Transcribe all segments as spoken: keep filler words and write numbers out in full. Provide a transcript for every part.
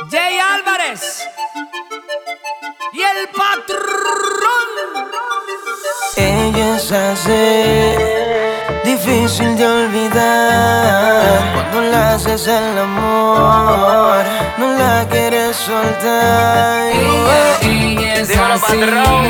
Jay Álvarez y el patrón. Ella es así, difícil de olvidar. Cuando la haces el amor, no la quieres soltar. Ella, ella es así,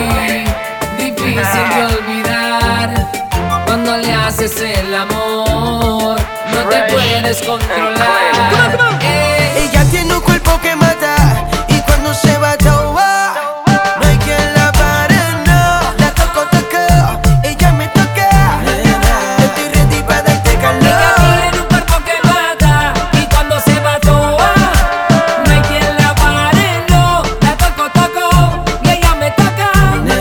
difícil de olvidar. Cuando le haces el amor, no te puedes controlar. Ella tiene un cuerpo que mata, y cuando se va a ahogar, no hay quien la pare, no. La toco, toco, ella me toca. Yo estoy ready para darte calor. Ella tiene un cuerpo que mata, y cuando se va a ahogar, no hay quien la pare, no. La toco, toco, y ella me toca.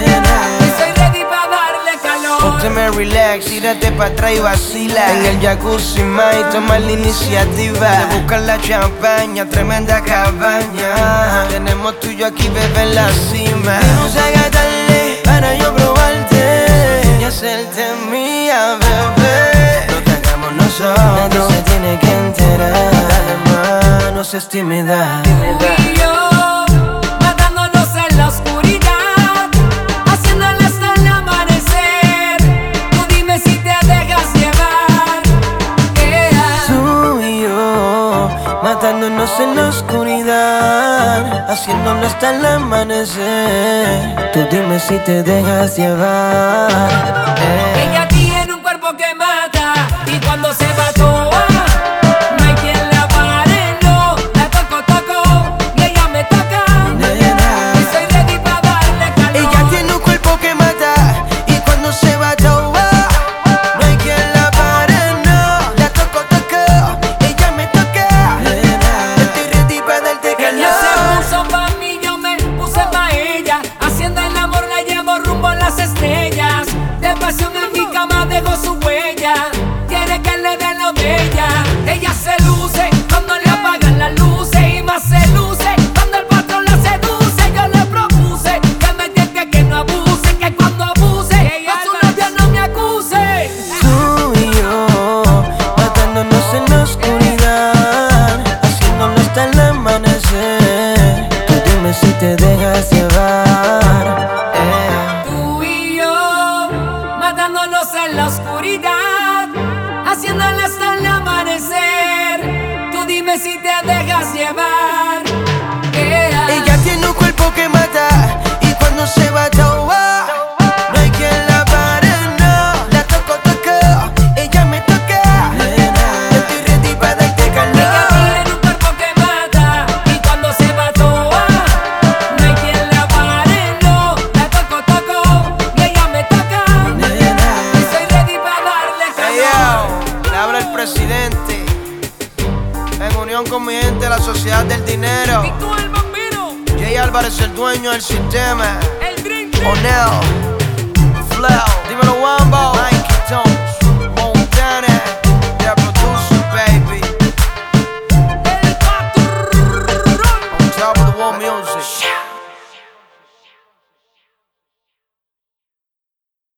Y soy ready para darle calor. Pónteme relax, tírate pa' atrás y vacila. En el jacuzzi, ma, y toma la iniciativa de buscar la champaña, tremenda cabaña. Tenemos tú y yo aquí, bebé, en la cima. Vamos a gastarle para yo probarte y hacerte mía, bebé. No te hagamos nosotros, nadie se tiene que enterar. Dale, ma, no seas tímida. Tú y yo, matándonos en la oscuridad, haciéndole hasta el amanecer. Tú dime si te dejas llevar. Yeah. Tú y yo, matándonos en la oscuridad, haciéndolo hasta el amanecer. Tú dime si te dejas llevar. Eh. Ella tiene un cuerpo que mata, y cuando se va a toa, no hay quien la pare, no. La toco, toco, y ella me toca. Y soy ready para darle calor. Ella tiene un cuerpo que mata, y cuando se va a ahogar, no hay quien la pare, no. La toco, toco, ella me toca. Yo estoy ready para darte Ella se calor. puso pa' mí, yo me puse pa' ella. Haciendo el amor la llevo rumbo a las estrellas. De pasión en mi cama dejó su huella. Quiere que le dé lo de ella. Ella se luce cuando le apagan las luces, y más se luce cuando el patrón la seduce. Yo le propuse que me tiente, que no abuse, que cuando abuse a su novia no me acuse. Tú y yo, matándonos en la oscuridad, haciéndolo hasta el amanecer. Tú dime si te dejas llevar. Eh. Tú y yo, matándonos en la oscuridad, haciéndole hasta el amanecer. Tú dime si te dejas llevar. Yeah. Ella tiene un cuerpo que mata, y cuando se va a ahogar, no hay quien la pare, no. La toco, toco, ella me toca. Yo estoy ready para darte Ella calor. tiene un cuerpo que mata, y cuando se va a toa, no hay quien la pare, no. La toco, toco, y ella me toca. Y soy ready para darle Hey, calor. yo, le habla el presidente, en unión con mi gente, la sociedad del dinero. Y tú el bambino, Jay Álvarez, el dueño del sistema. el Dream Team. Onel, Flow, dímelo Wambo, Mike, Tom,